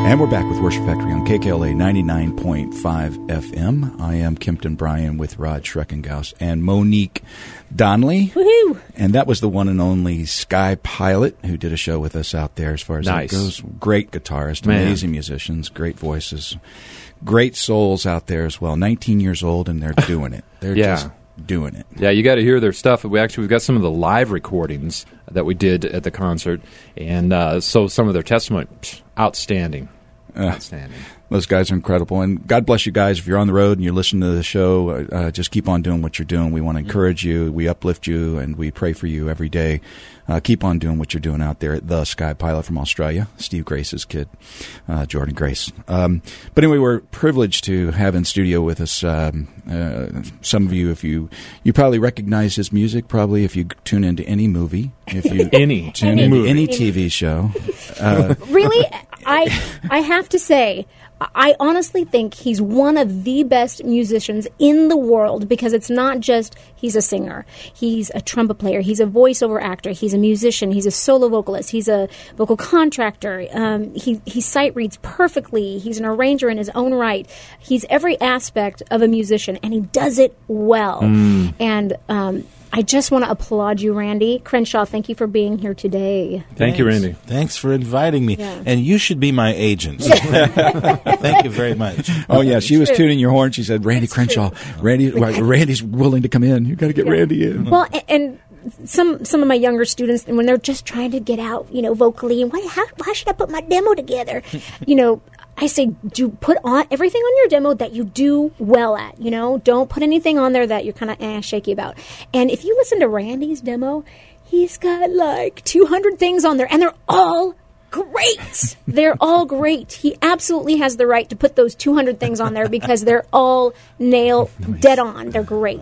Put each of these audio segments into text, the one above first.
And we're back with Worship Factory on KKLA 99.5 FM. I am Kempton Bryan with Rod Schreckengaus and Monique Donnelly. Woohoo! And that was the one and only Sky Pilot who did a show with us out there as far as that goes. Great guitarist, amazing musicians, great voices, great souls out there as well. 19 years old and they're doing it. They're just doing it. Yeah, you got to hear their stuff. We've got some of the live recordings that we did at the concert, and so some of their testimony, outstanding. Outstanding. Those guys are incredible. And God bless you guys. If you're on the road and you're listening to the show, just keep on doing what you're doing. We want to encourage you. We uplift you, and we pray for you every day. Keep on doing what you're doing out there at the Sky Pilot from Australia, Steve Grace's kid, Jordan Grace. But anyway, we're privileged to have in studio with us some of you. If you probably recognize his music, probably if you tune into any movie, if you tune into any TV show. Really, I have to say, I honestly think he's one of the best musicians in the world, because it's not just he's a singer, he's a trumpet player, he's a voiceover actor, he's a musician, he's a solo vocalist, he's a vocal contractor, he sight reads perfectly, he's an arranger in his own right. He's every aspect of a musician, and he does it well. And I just want to applaud you, Randy Crenshaw. Thank you for being here today. Thank you, Randy. Thanks for inviting me. Yeah. And you should be my agent. Thank you very much. Oh, yeah. She was tuning your horn. She said, Randy Crenshaw. Randy's willing to come in. You got to get Randy in. Well, and some of my younger students, when they're just trying to get out, vocally, and how should I put my demo together? I say, do put on everything on your demo that you do well at, Don't put anything on there that you're kind of shaky about. And if you listen to Randy's demo, he's got like 200 things on there, and they're all great. They're all great. He absolutely has the right to put those 200 things on there because they're all dead on. They're great.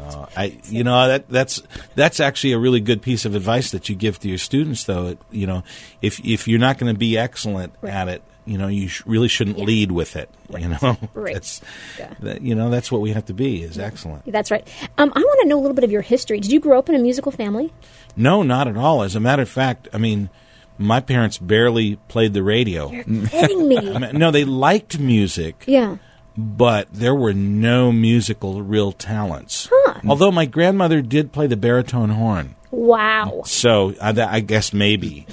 That's actually a really good piece of advice that you give to your students, though. If you're not going to be excellent at it, you really shouldn't lead with it. Right. That's what we have to be, is excellent. That's right. I want to know a little bit of your history. Did you grow up in a musical family? No, not at all. As a matter of fact, my parents barely played the radio. You're kidding me. No, they liked music. Yeah. But there were no musical real talents. Huh. Although my grandmother did play the baritone horn. Wow. So I guess maybe,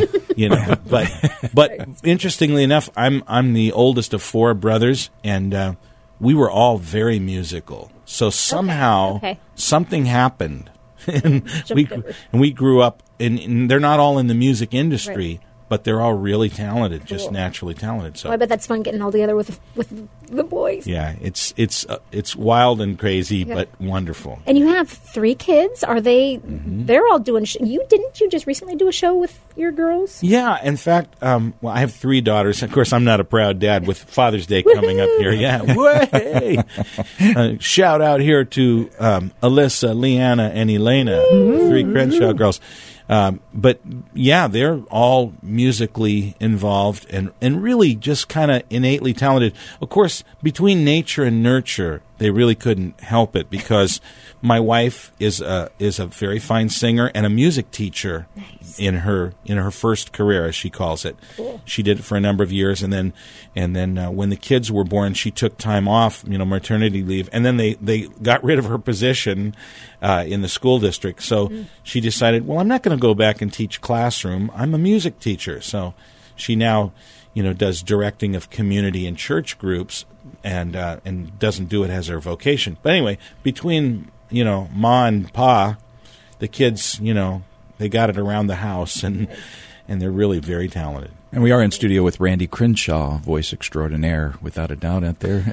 But interestingly enough, I'm the oldest of four brothers, and we were all very musical. So somehow something happened, and we grew up. And they're not all in the music industry, but they're all really talented, just naturally talented. So I bet that's fun getting all together with the boys. Yeah, it's wild and crazy, but wonderful. And you have 3 kids. Are they? They're all doing. Didn't you just recently do a show with your girls? Yeah, in fact, I have 3 daughters. Of course, I'm not a proud dad with Father's Day coming up here. Yeah, way! Shout out here to Alyssa, Leanna, and Elena, 3 Crenshaw girls. But yeah, they're all musically involved and really just kind of innately talented. Of course, between nature and nurture, they really couldn't help it, because my wife is a very fine singer and a music teacher. Nice. in her first career, as she calls it. Cool. She did it for a number of years, and then when the kids were born, she took time off, maternity leave, and then they got rid of her position in the school district. So she decided, well, I'm not going to go back and teach classroom. I'm a music teacher. So she now, does directing of community and church groups, and doesn't do it as her vocation. But anyway, between Ma and Pa, the kids, they got it around the house, and they're really very talented. And we are in studio with Randy Crenshaw, voice extraordinaire, without a doubt, out there.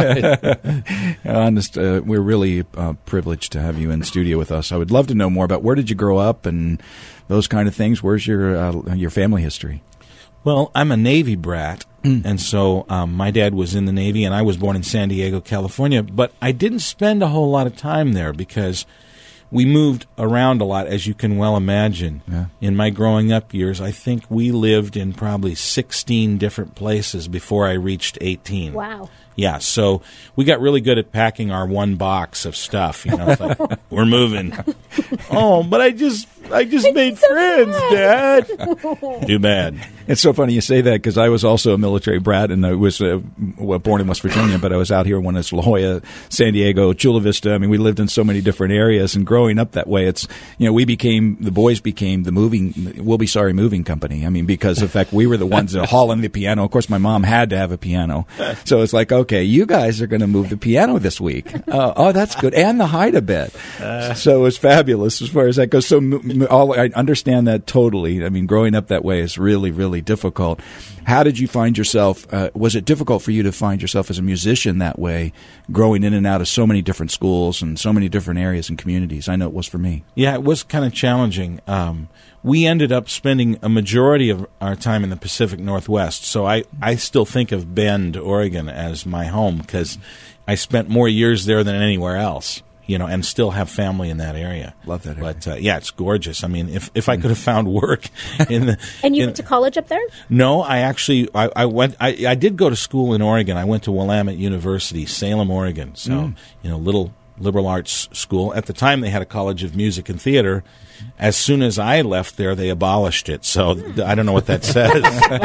Honest, we're really privileged to have you in studio with us. I would love to know more about where did you grow up and those kind of things. Where's your family history? Well, I'm a Navy brat, and so my dad was in the Navy, and I was born in San Diego, California. But I didn't spend a whole lot of time there because we moved around a lot, as you can well imagine. Yeah. In my growing up years, I think we lived in probably 16 different places before I reached 18. Wow. Yeah, so we got really good at packing our one box of stuff. It's like, we're moving. Oh, but I just made friends, Dad. Too bad. It's so funny you say that because I was also a military brat, and I was born in West Virginia, but I was out here when it's La Jolla, San Diego, Chula Vista. I mean, we lived in so many different areas, and growing up that way, it's, you know, the boys became the We'll Be Sorry moving company. I mean, because in fact we were the ones that hauling the piano. Of course, my mom had to have a piano, so it's like, okay, you guys are going to move the piano this week. Oh, that's good, and the height a bit. So it was fabulous as far as that goes. So I understand that totally. I mean, growing up that way is really, really difficult. How did you find yourself? Was it difficult for you to find yourself as a musician that way, growing in and out of so many different schools and so many different areas and communities? I know it was for me. Yeah, it was kind of challenging. We ended up spending a majority of our time in the Pacific Northwest, so I still think of Bend, Oregon as my home because I spent more years there than anywhere else. You know, and still have family in that area. Love that area. But, yeah, it's gorgeous. I mean, if I could have found work in the... And you went to college up there? No, I actually, I did go to school in Oregon. I went to Willamette University, Salem, Oregon. So, you know, little liberal arts school. At the time, they had a College of Music and Theater. As soon as I left there, they abolished it. So I don't know what that says.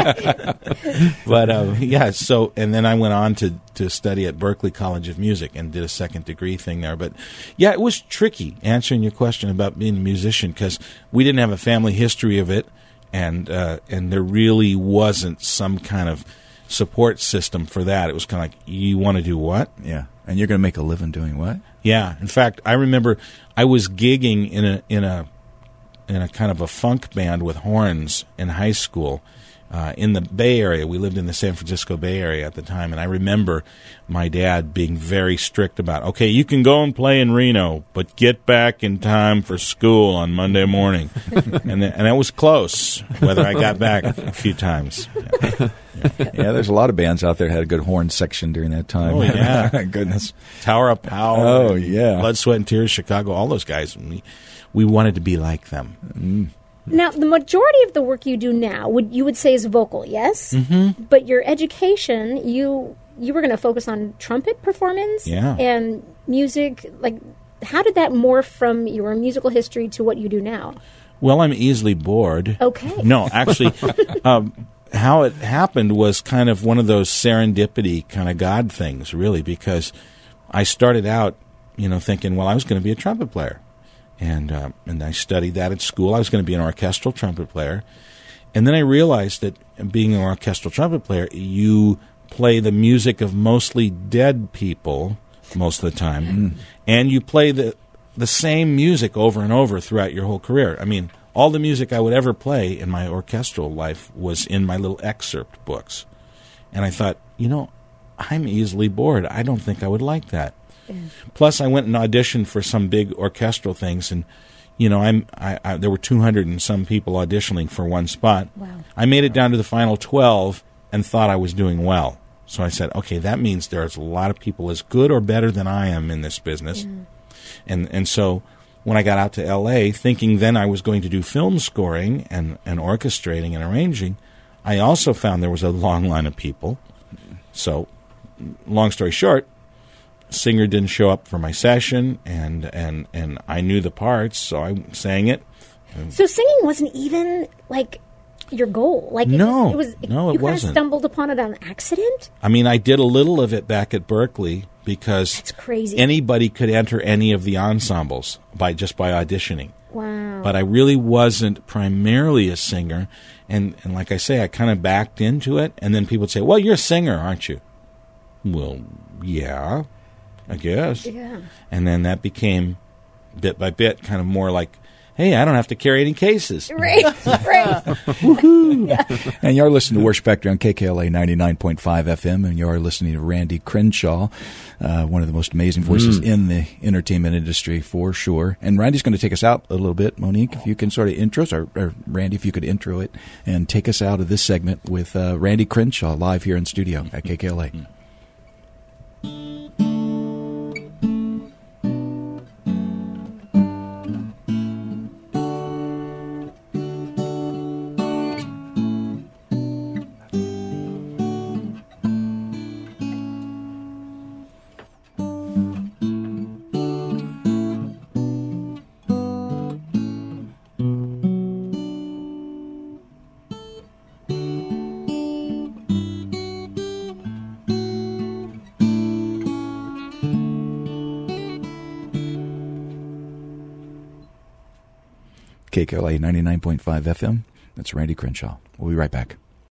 But, yeah, so, and then I went on to study at Berklee College of Music and did a second degree thing there. But, yeah, it was tricky answering your question about being a musician because we didn't have a family history of it, and there really wasn't some kind of support system for that. It was kind of like, you want to do what? Yeah. And you're going to make a living doing what? Yeah. In fact, I remember I was gigging in a kind of a funk band with horns in high school in the Bay Area. We lived in the San Francisco Bay Area at the time, and I remember my dad being very strict about, okay, you can go and play in Reno, but get back in time for school on Monday morning. and that was close, whether I got back a few times. Yeah, there's a lot of bands out there that had a good horn section during that time. Oh, yeah. Goodness. Tower of Power. Oh, yeah. Blood, Sweat, and Tears, Chicago, all those guys. We wanted to be like them. Now, the majority of the work you do now, you would say is vocal, yes? Mm-hmm. But your education, you were going to focus on trumpet performance and music. Like, how did that morph from your musical history to what you do now? Well, I'm easily bored. Okay. No, actually, how it happened was kind of one of those serendipity kind of God things, really, because I started out, thinking, well, I was going to be a trumpet player. And I studied that at school. I was going to be an orchestral trumpet player. And then I realized that being an orchestral trumpet player, you play the music of mostly dead people most of the time. And you play the same music over and over throughout your whole career. I mean, all the music I would ever play in my orchestral life was in my little excerpt books. And I thought, I'm easily bored. I don't think I would like that. Plus, I went and auditioned for some big orchestral things, and there were 200 and some people auditioning for one spot. Wow. I made it down to the final 12 and thought I was doing well. So I said, okay, that means there's a lot of people as good or better than I am in this business. And so when I got out to L.A., thinking then I was going to do film scoring and orchestrating and arranging, I also found there was a long line of people. So, long story short, singer didn't show up for my session, and I knew the parts, so I sang it. So singing wasn't even like your goal. Like no, it was. No, it you kind of wasn't. stumbled upon it on accident. I mean, I did a little of it back at Berklee because That's crazy. Anybody could enter any of the ensembles by auditioning. Wow. But I really wasn't primarily a singer, and like I say, I kind of backed into it, and then people would say, "Well, you're a singer, aren't you?" Well, yeah. I guess. Yeah. And then that became, bit by bit, kind of more like, hey, I don't have to carry any cases. Right. And you're listening to Worship Factory on KKLA 99.5 FM, and you're listening to Randy Crenshaw, one of the most amazing voices in the entertainment industry, for sure. And Randy's going to take us out a little bit. Monique, if you can sort of intro us, or Randy, if you could intro it, and take us out of this segment with Randy Crenshaw live here in studio at KKLA. KKLA 99.5 FM. That's Randy Crenshaw. We'll be right back.